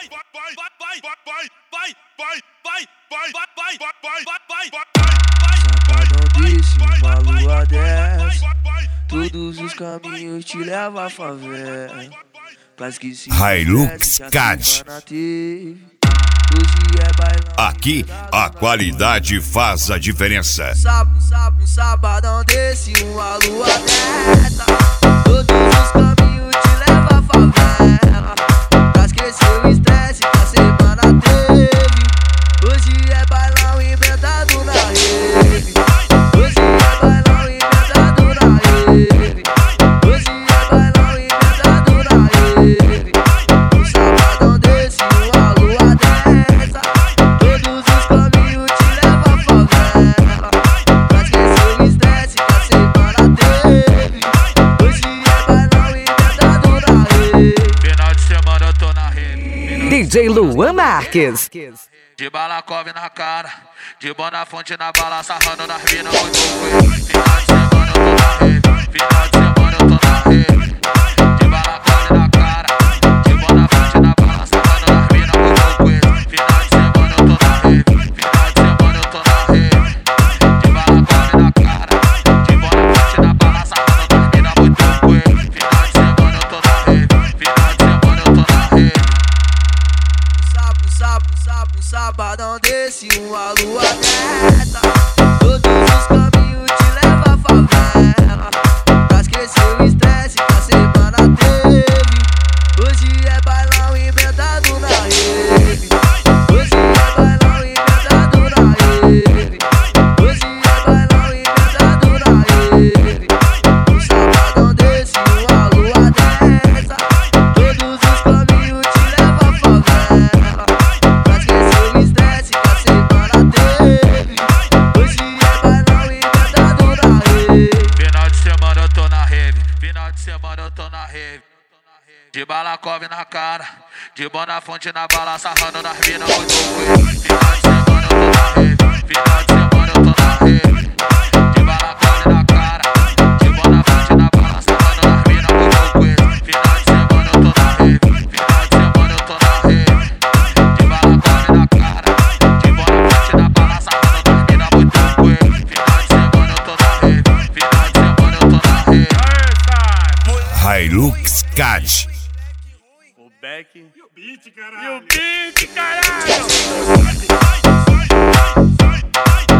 desse uma lua 10. Todos os caminhos te levam à favela. Pra esquecer Hilux Cat. Aqui a qualidade faz a diferença. Sabadão desse uma lua 10. Todos os caminhos te levam à favela. Pra esquecer o estresse que a semana teve. Hoje é bailão inventado na rede. Hoje é bailão inventado na rede. Hoje é bailão inventado na rede. No sabadão desse uma lua 10. Todos os caminhos te levam à favela. Pra esquecer o estresse que a semana teve. Hoje é bailão inventado na rede. Final de semana eu tô na rede. DJ Luan Marques. De balacove na cara, de Bonafonte na bala, sarrando nas minas muito coelho. Final de semana eu tô na rede, final de semana eu tô na rede. De balacove na cara, de Bonafonte na bala, sarrando nas minas muito coelho. Final de semana eu tô na rede, final de semana eu tô na rede. De balacove na cara, de Bonafonte na bala, sarrando nas minas muito coelho. Final de semana eu tô na rede, final de semana eu tô na rede. Sabadão desse uma lua 10. Todos os caminhos te levam à favela. Pra esquecer o estresse que a semana teve. Hoje é bailão inventado na rede. Hoje é bailão inventado na rede. Hoje é bailão inventado na rede. No sabadão desse uma lua 10. Todos os caminhos te levam à favela. Pra esquecer o estresse que a semana teve. Hoje é bailão inventado na rede. Final de semana eu tô na rave, final de semana eu tô na rave. De balacove na cara, de Bonafonte na bala, sarrando nas minas muito coelho. Final de semana eu tô na rave, final de semana eu tô na rave. De balacove na cara, de Bonafonte na bala, sarrando nas minas muito coelho. Final de semana eu tô na rave, final de semana eu tô na rave. De balacove na cara, de Bonafonte na bala, sarrando nas minas muito coelho. Final de semana eu tô na rave, final de semana eu tô na rave. Hilux Cat. O Beck E o beat, caralho. e o Beat, caralho!